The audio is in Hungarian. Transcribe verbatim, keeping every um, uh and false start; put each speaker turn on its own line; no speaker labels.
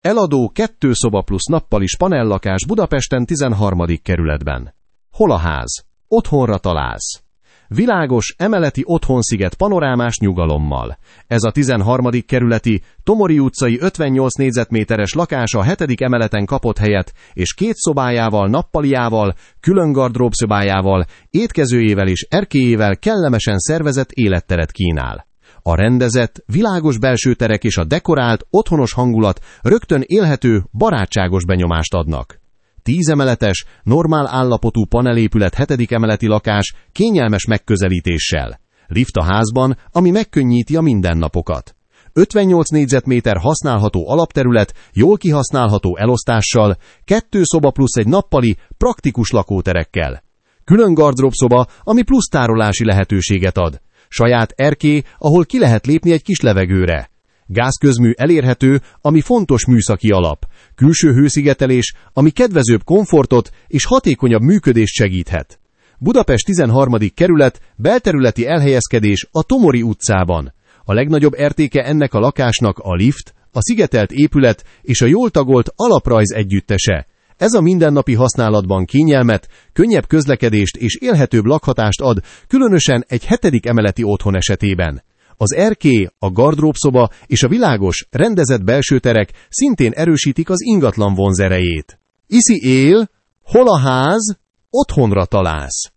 Eladó kettő szoba plusz nappalis panellakás Budapesten tizenharmadik kerületben. Hol a ház? Otthonra találsz. Világos, emeleti otthonsziget panorámás nyugalommal. Ez a tizenharmadik kerületi, Tomori utcai ötvennyolc négyzetméteres lakás a hetedik emeleten kapott helyet, és két szobájával, nappaliával, külön gardróbszobájával, étkezőjével és erkélyével kellemesen szervezett életteret kínál. A rendezett, világos belső terek és a dekorált, otthonos hangulat rögtön élhető, barátságos benyomást adnak. Tízemeletes, normál állapotú panelépület hetedik emeleti lakás kényelmes megközelítéssel. Lift a házban, ami megkönnyíti a mindennapokat. ötvennyolc négyzetméter használható alapterület, jól kihasználható elosztással, kettő szoba plusz egy nappali, praktikus lakóterekkel. Külön gardróbszoba, ami plusz tárolási lehetőséget ad. Saját erkély, ahol ki lehet lépni egy kis levegőre. Gázközmű elérhető, ami fontos műszaki alap. Külső hőszigetelés, ami kedvezőbb komfortot és hatékonyabb működést segíthet. Budapest tizenharmadik kerület, belterületi elhelyezkedés a Tomori utcában. A legnagyobb értéke ennek a lakásnak a lift, a szigetelt épület és a jól tagolt alaprajz együttese. Ez a mindennapi használatban kényelmet, könnyebb közlekedést és élhetőbb lakhatást ad, különösen egy hetedik emeleti otthon esetében. Az erkély, a gardróbszoba és a világos, rendezett belső terek szintén erősítik az ingatlan vonzerejét. Iszi él, hol a ház, otthonra találsz.